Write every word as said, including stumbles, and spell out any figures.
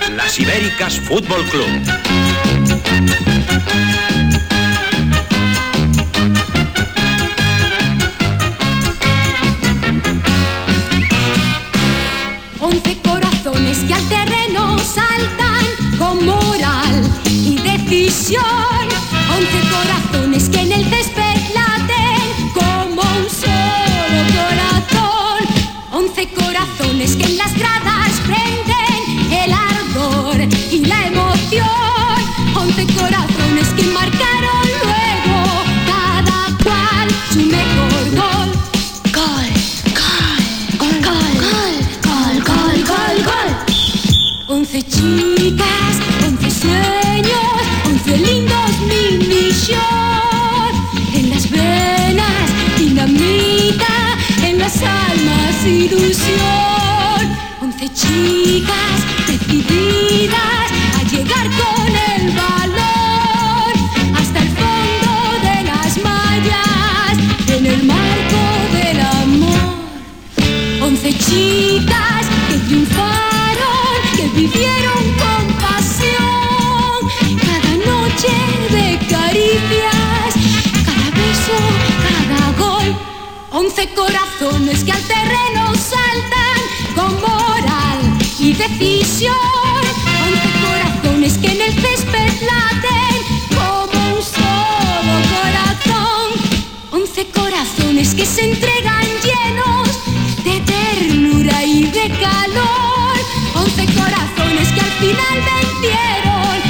Las Ibéricas Fútbol Club. Once corazones que al terreno saltan con moral y decisión. Once corazones que en el césped laten como un solo corazón. Once corazones que en las gradas prenden el ardor y la emoción. Once corazones que marcaron luego cada cual su mejor gol. Gol, gol, gol, gol, gol, gol, gol, gol. Once chicas, once sueños, once lindos mini short. En las venas dinamita, en las almas ilusión. Once chicas decididas a llegar con el balón hasta el fondo de las mallas, en el marco del amor. Once chicas que triunfaron, que vivieron con pasión cada noche de caricias, cada beso, cada gol. Once corazones que al terreno saltan con moral y decisión. Once corazones que en el césped laten como un solo corazón. Once corazones que se entregan llenos de ternura y de calor. Once corazones que al final vencieron